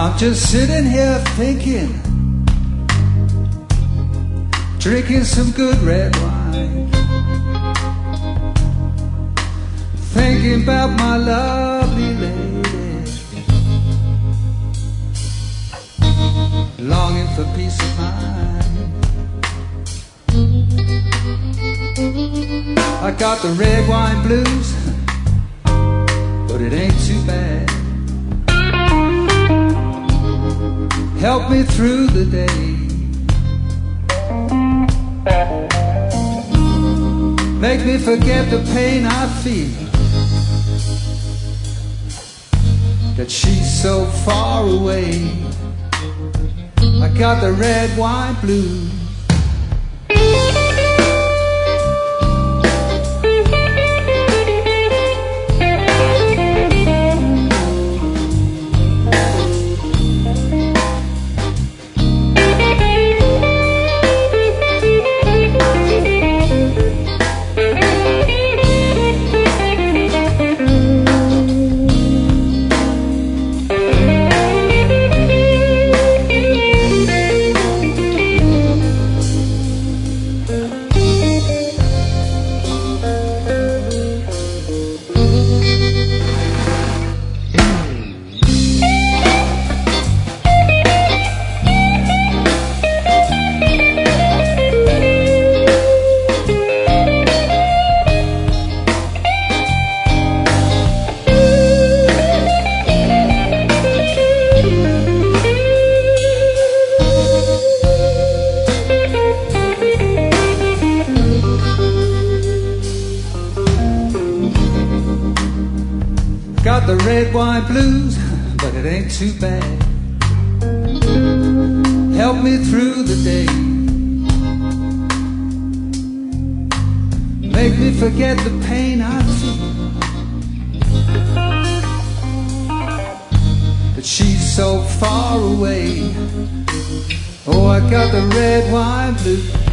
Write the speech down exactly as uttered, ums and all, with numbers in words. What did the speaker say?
I'm just sitting here thinking, drinking some good red wine, thinking about my lovely lady, longing for peace of mind. I got the red wine blues, but it ain't too bad. Help me through the day, make me forget the pain I feel, that she's so far away. I got the red wine blues. Got the red wine blues, but it ain't too bad. Help me through the day, make me forget the pain I feel, that she's so far away. Oh, I got the red wine blues.